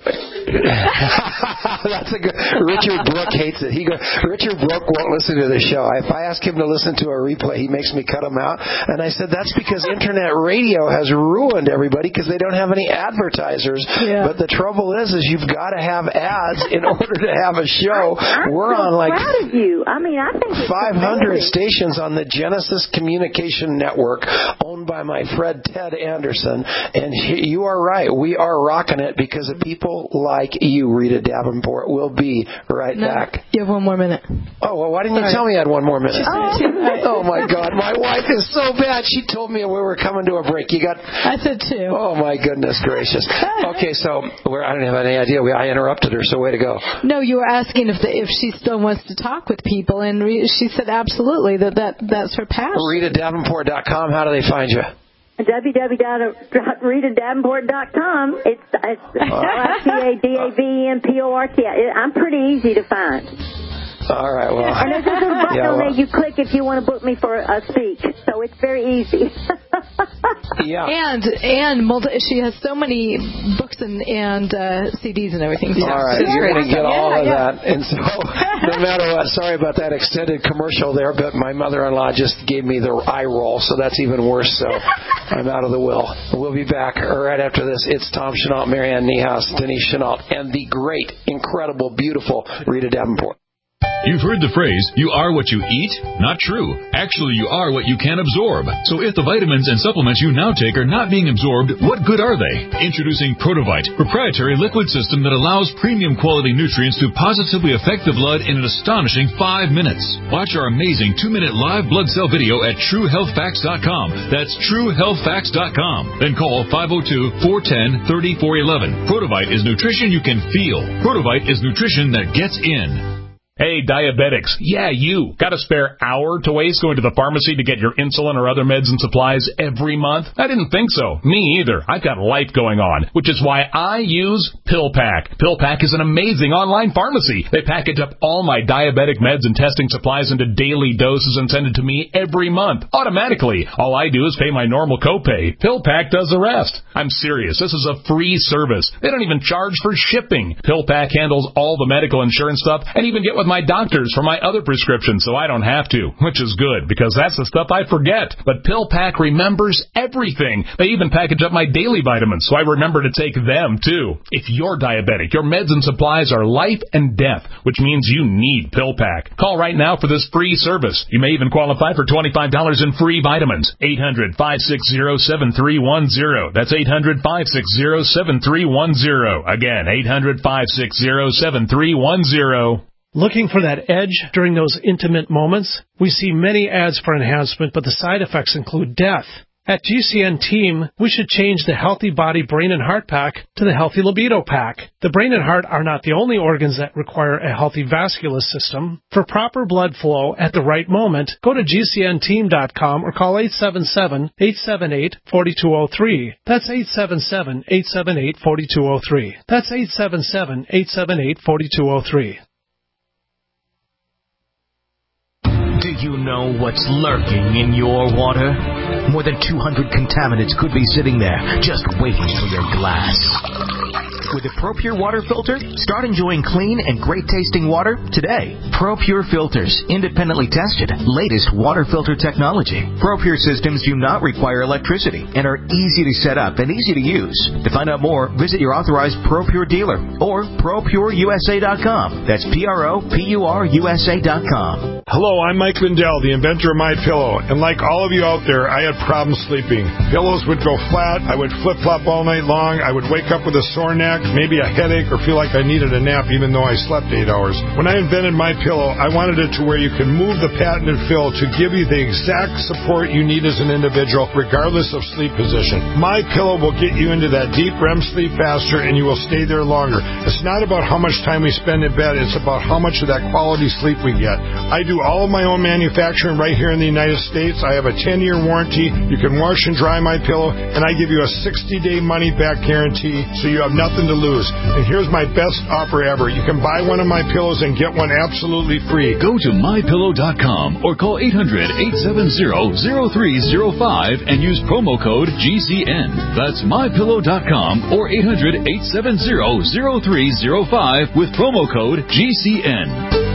B: That's a good, Richard Brooke hates it. He goes, Richard Brooke won't listen to the show. If I ask him to listen to a replay, he makes me cut him out. And I said, that's because internet radio has ruined everybody because they don't have any advertisers. Yeah. But the trouble is, is you've got to have ads in order to have a show.
D: I'm
B: We're
D: so
B: on like
D: proud of you. I mean, I think it's
B: five hundred
D: amazing.
B: stations on the Genesis Communication Network, owned by my friend Ted Anderson. And he, you are right. We are rocking it because of people like you, Rita Davenport. We'll be right
C: no,
B: back.
C: You have one more minute.
B: Oh, well, why didn't you
C: All
B: tell
C: right.
B: me I had one more minute?
C: Oh,
B: oh, my God. My wife is so bad. She told me we were coming to a break. You got...
C: I said two.
B: Oh, my goodness gracious. Okay, so we're, I don't have any idea. We, I interrupted her, so way to go.
C: No, you were asking if the, if she still wants to talk with people, and re- she said absolutely, that, that that's her passion.
B: Rita Davenport dot com. How do they find you?
D: w w w dot rita davenport dot com. It's, it's L I C A D A V E N P O R T. I'm pretty easy to find.
B: All right, well.
D: And there's a little button
B: yeah,
D: on
B: well.
D: there you click if you want to book me for a speech. So it's very easy.
B: Yeah.
C: And and multi, she has so many books and and uh, C Ds and everything. So
B: all right, you're going to get all
C: yeah,
B: of
C: yeah.
B: that. And so, no matter what, sorry about that extended commercial there, but my mother-in-law just gave me the eye roll, so that's even worse. So I'm out of the will. We'll be back right after this. It's Tom Chenault, Marianne Niehaus, Denise Chenault, and the great, incredible, beautiful Rita Davenport.
J: You've heard the phrase, you are what you eat? Not true. Actually, you are what you can absorb. So if the vitamins and supplements you now take are not being absorbed, what good are they? Introducing Protovite, proprietary liquid system that allows premium quality nutrients to positively affect the blood in an astonishing five minutes. Watch our amazing two-minute live blood cell video at true health facts dot com. That's true health facts dot com. Then call five oh two, four one oh, three oh four one one. Protovite is nutrition you can feel. Protovite is nutrition that gets in.
L: Hey, diabetics. Yeah, you. Got a spare hour to waste going to the pharmacy to get your insulin or other meds and supplies every month? I didn't think so. Me either. I've got life going on, which is why I use PillPack. PillPack is an amazing online pharmacy. They package up all my diabetic meds and testing supplies into daily doses and send it to me every month, automatically. All I do is pay my normal copay. PillPack does the rest. I'm serious. This is a free service. They don't even charge for shipping. PillPack handles all the medical insurance stuff and even get with my doctors for my other prescriptions, so I don't have to, which is good, because that's the stuff I forget. But PillPack remembers everything. They even package up my daily vitamins, so I remember to take them, too. If you're diabetic, your meds and supplies are life and death, which means you need PillPack. Call right now for this free service. You may even qualify for twenty-five dollars in free vitamins. eight hundred, five six zero, seven three one zero. That's eight hundred, five six zero, seven three one zero. Again, eight hundred, five six zero, seven three one zero.
R: Looking for that edge during those intimate moments? We see many ads for enhancement, but the side effects include death. At G C N Team, we should change the Healthy Body, Brain, and Heart Pack to the Healthy Libido Pack. The brain and heart are not the only organs that require a healthy vascular system. For proper blood flow at the right moment, go to G C N team dot com or call eight seven seven, eight seven eight, four two zero three. That's eight seven seven, eight seven eight, four two zero three. That's eight seven seven, eight seven eight, four two zero three.
S: you know what's lurking in your water? More than two hundred contaminants could be sitting there, just waiting for your glass. With a ProPure water filter, start enjoying clean and great-tasting water today. ProPure filters, independently tested, latest water filter technology. ProPure systems do not require electricity and are easy to set up and easy to use. To find out more, visit your authorized ProPure dealer or pro pure U S A dot com. That's P R O P U R U S A dot com.
T: Hello, I'm Mike Lindell, the inventor of MyPillow, and like all of you out there, I had problems sleeping. Pillows would go flat, I would flip-flop all night long, I would wake up with a sore neck, maybe a headache, or feel like I needed a nap even though I slept eight hours. When I invented MyPillow, I wanted it to where you can move the patented fill to give you the exact support you need as an individual, regardless of sleep position. MyPillow will get you into that deep R E M sleep faster, and you will stay there longer. It's not about how much time we spend in bed, it's about how much of that quality sleep we get. I do all of my own manufacturing right here in the United States. I have a ten-year warranty. You can wash and dry MyPillow, and I give you a sixty-day money-back guarantee, so you have nothing to lose. And here's my best offer ever. You can buy one of my pillows and get one absolutely free.
J: Go to my pillow dot com or call eight hundred, eight seven zero, zero three zero five and use promo code G C N. That's my pillow dot com or eight hundred, eight seven zero, zero three zero five with promo code G C N.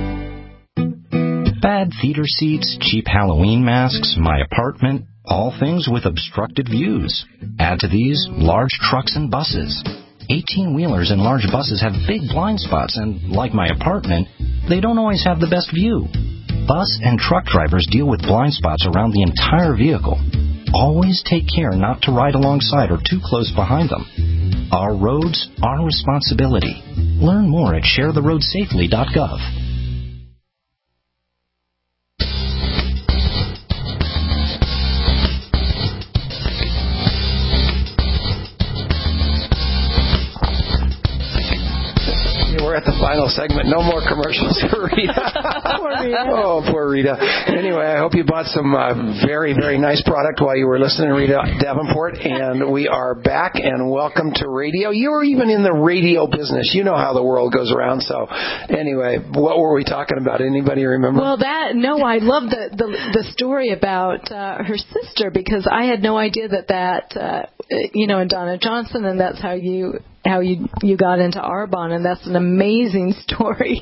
U: Bad theater seats, cheap Halloween masks, my apartment, all things with obstructed views. Add to these, large trucks and buses. eighteen-wheelers and large buses have big blind spots, and like my apartment, they don't always have the best view. Bus and truck drivers deal with blind spots around the entire vehicle. Always take care not to ride alongside or too close behind them. Our roads, our responsibility. Learn more at share the road safely dot gov.
B: We're at the final segment. No more commercials for Rita.
C: Poor Rita.
B: Oh, poor Rita. Anyway, I hope you bought some uh, very, very nice product while you were listening to Rita Davenport. And we are back, and welcome to radio. You were even in the radio business. You know how the world goes around. So anyway, what were we talking about? Anybody remember?
C: Well, that, no, I love the, the, the story about uh, her sister, because I had no idea that that, uh, you know, and Donna Johnson, and that's how you... how you you got into Arbonne, and that's an amazing story.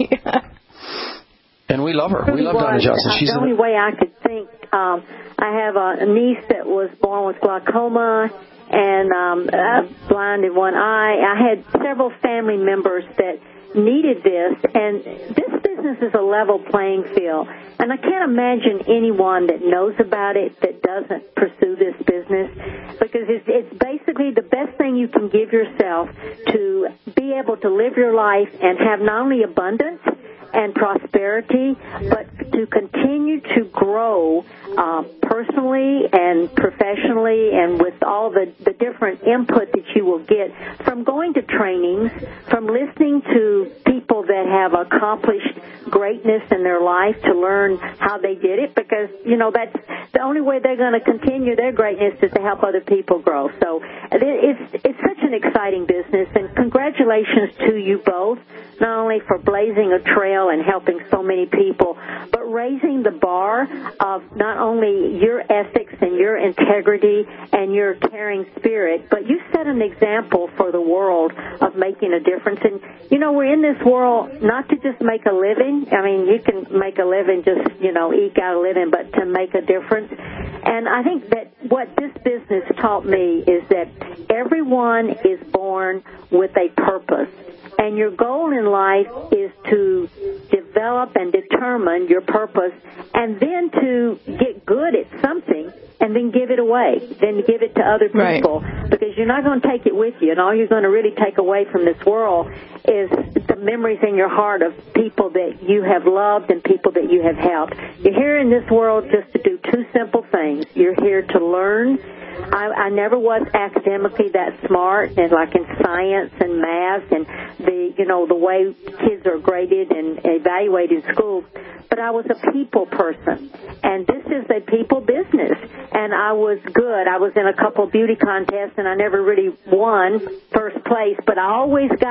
B: And we love her. We love
D: was.
B: Donna Johnson. She's
D: the only way I could think. Um, I have a niece that was born with glaucoma and um, uh, blind in one eye. I had several family members that needed this, and this business is a level playing field. And I can't imagine anyone that knows about it that doesn't pursue this business, because it's, it's basically the best thing you can give yourself to be able to live your life and have not only abundance and prosperity, but to continue to grow uh, personally and professionally, and with all the, the different input that you will get from going to trainings, from listening to people that have accomplished greatness in their life to learn how they did it, because, you know, that's the only way they're going to continue their greatness is to help other people grow. So it's, it's such an exciting business, and congratulations to you both, not only for blazing a trail and helping so many people, but raising the bar of not only your ethics and your integrity and your caring spirit, but you set an example for the world of making a difference. And, you know, we're in this world not to just make a living. I mean, you can make a living, just, you know, eke out a living, but to make a difference. And I think that what this business taught me is that everyone is born with a purpose. And your goal in life is to develop and determine your purpose, and then to get good at something, and then give it away, then give it to other people, right. Because you're not going to take it with you, and all you're going to really take away from this world is the memories in your heart of people that you have loved and people that you have helped. You're here in this world just to do two simple things. You're here to learn. I, I never was academically that smart, and like in science and math and the, you know, the way kids are graded and evaluated in school. But I was a people person, and this is a people business. And I was good. I was in a couple of beauty contests, and I never really won first place, but I always got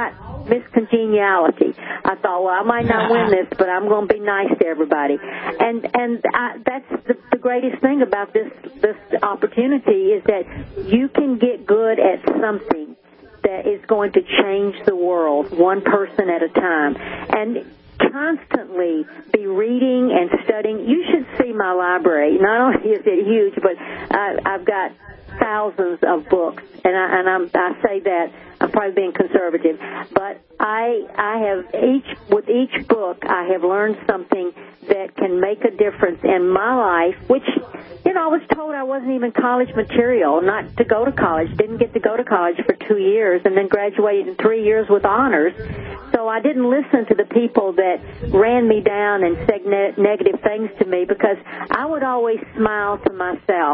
D: Miss Congeniality. I thought, well, I might not win this, but I'm going to be nice to everybody. And and I, that's the, the greatest thing about this this opportunity is that you can get good at something that is going to change the world, one person at a time. And constantly be reading and studying. You should see my library. Not only is it huge, but I, I've got thousands of books, and I, and I'm, I say that I'm probably being conservative, but I I have each with each book I have learned something that can make a difference in my life. Which, you know, I was told I wasn't even college material, not to go to college. Didn't get to go to college for two years, and then graduated in three years with honors. So I didn't listen to the people that ran me down and said ne- negative things to me, because I would always smile to myself.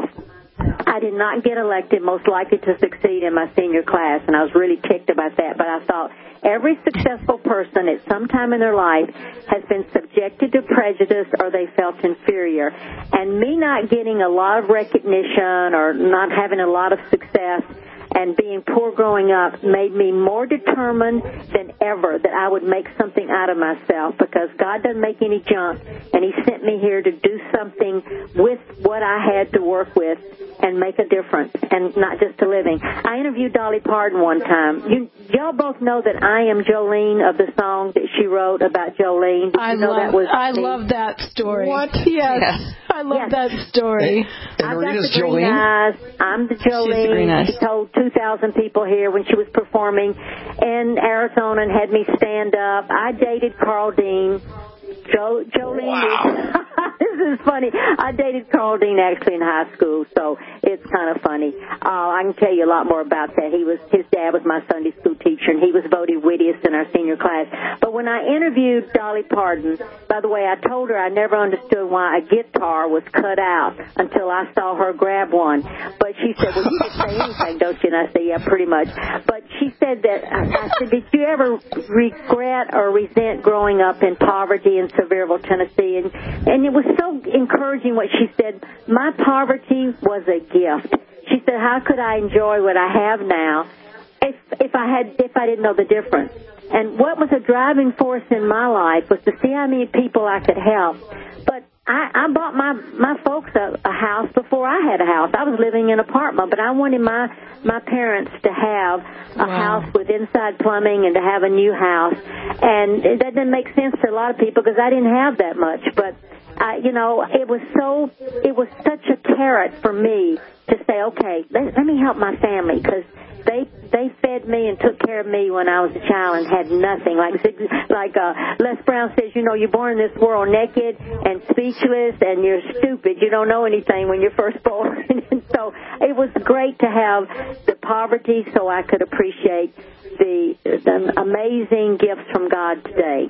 D: I did not get elected most likely to succeed in my senior class, and I was really ticked about that. But I thought every successful person at some time in their life has been subjected to prejudice or they felt inferior. And me not getting a lot of recognition or not having a lot of success and being poor growing up made me more determined than ever that I would make something out of myself, because God doesn't make any junk, and He sent me here to do something with what I had to work with and make a difference, and not just a living. I interviewed Dolly Parton one time. You, y'all both know that I Am Jolene of the song that she wrote about Jolene. Did
C: I
D: you know
C: love,
D: that was
C: I
D: me?
C: love that story.
D: What?
C: Yes.
D: Yes.
C: I love
D: Yes.
C: that story.
D: I got the green eyes. I'm the Jolene.
C: green eyes.
D: She told two thousand people here when she was performing in Arizona and had me stand up. I dated Carl Dean. Jo- Jolene wow. This is funny. I dated Carl Dean actually in high school, so it's kind of funny. Uh, I can tell you a lot more about that. He was his dad was my Sunday school teacher, and he was voted wittiest in our senior class. But when I interviewed Dolly Parton, by the way, I told her I never understood why a guitar was cut out until I saw her grab one. But she said, "Well, you can say anything, don't you?" And I said, "Yeah, pretty much." But she said that I, I said, "Did you ever regret or resent growing up in poverty in Sevierville, Tennessee?" And and it was so encouraging what she said. My poverty was a gift. She said, "How could I enjoy what I have now if if I had if I didn't know the difference?" And what was a driving force in my life was to see how many people I could help. But I, I bought my my folks a, a house before I had a house. I was living in an apartment, but I wanted my my parents to have a wow. house with inside plumbing and to have a new house. And that didn't make sense to a lot of people because I didn't have that much. But Uh, you know, it was so, it was such a carrot for me to say, okay, let, let me help my family, because they they fed me and took care of me when I was a child and had nothing. Like like uh, Les Brown says, you know, you're born in this world naked and speechless, and you're stupid. You don't know anything when you're first born. And so it was great to have the poverty so I could appreciate the, the amazing gifts from God today.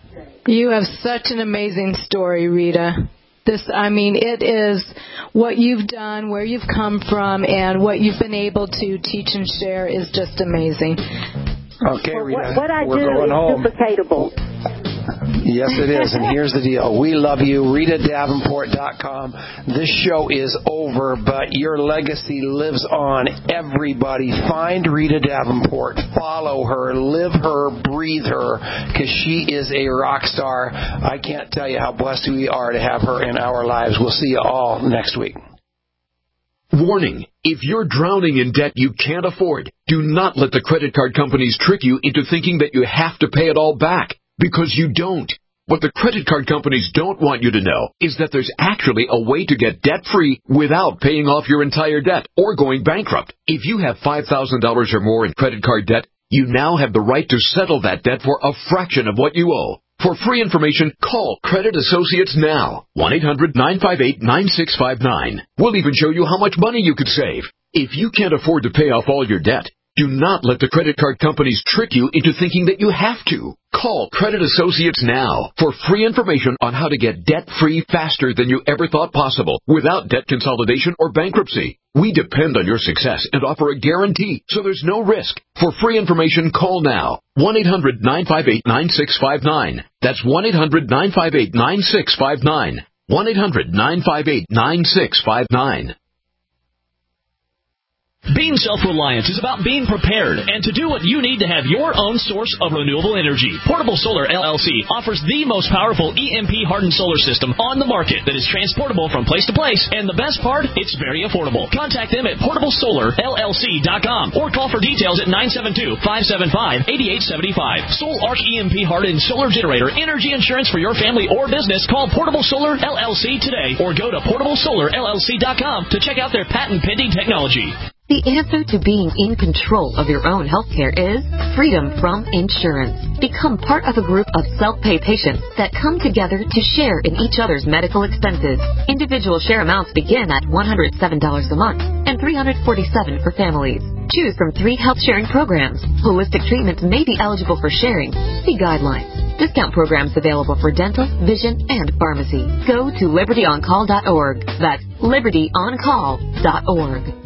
C: You have such an amazing story, Rita. This, I mean, it is what you've done, where you've come from, and what you've been able to teach and share is just amazing.
B: Okay, Rita,
D: what, what I
B: we're
D: do
B: going
D: is
B: home.
D: duplicatable.
B: Yes, it is. And here's the deal. We love you. Rita Davenport dot com. This show is over, but your legacy lives on. Everybody, find Rita Davenport. Follow her. Live her. Breathe her. Because she is a rock star. I can't tell you how blessed we are to have her in our lives. We'll see you all next week.
A: Warning. If you're drowning in debt you can't afford, do not let the credit card companies trick you into thinking that you have to pay it all back. Because you don't. What the credit card companies don't want you to know is that there's actually a way to get debt-free without paying off your entire debt or going bankrupt. If you have five thousand dollars or more in credit card debt, you now have the right to settle that debt for a fraction of what you owe. For free information, call Credit Associates now. one eight hundred nine five eight nine six five nine. We'll even show you how much money you could save. If you can't afford to pay off all your debt, do not let the credit card companies trick you into thinking that you have to. Call Credit Associates now for free information on how to get debt-free faster than you ever thought possible without debt consolidation or bankruptcy. We depend on your success and offer a guarantee, so there's no risk. For free information, call now. one eight hundred nine five eight nine six five nine. That's one eight hundred nine five eight nine six five nine. one eight hundred nine five eight nine six five nine.
S: Be
E: Being self-reliant is about being prepared and to do what you need to have your own source of renewable energy. Portable Solar L L C offers the most powerful E M P-hardened solar system on the market that is transportable from place to place, and the best part, it's very affordable. Contact them at portable solar L L C dot com or call for details at nine seven two, five seven five, eight eight seven five. Soul Arc E M P-hardened solar generator energy insurance for your family or business. Call Portable Solar L L C today or go to portable solar L L C dot com to check out their patent-pending technology.
G: The answer to being in control of your own healthcare is freedom from insurance. Become part of a group of self-pay patients that come together to share in each other's medical expenses. Individual share amounts begin at one hundred seven dollars a month and three hundred forty-seven dollars for families. Choose from three health sharing programs. Holistic treatments may be eligible for sharing. See guidelines. Discount programs available for dental, vision, and pharmacy. Go to liberty on call dot org. That's liberty on call dot org.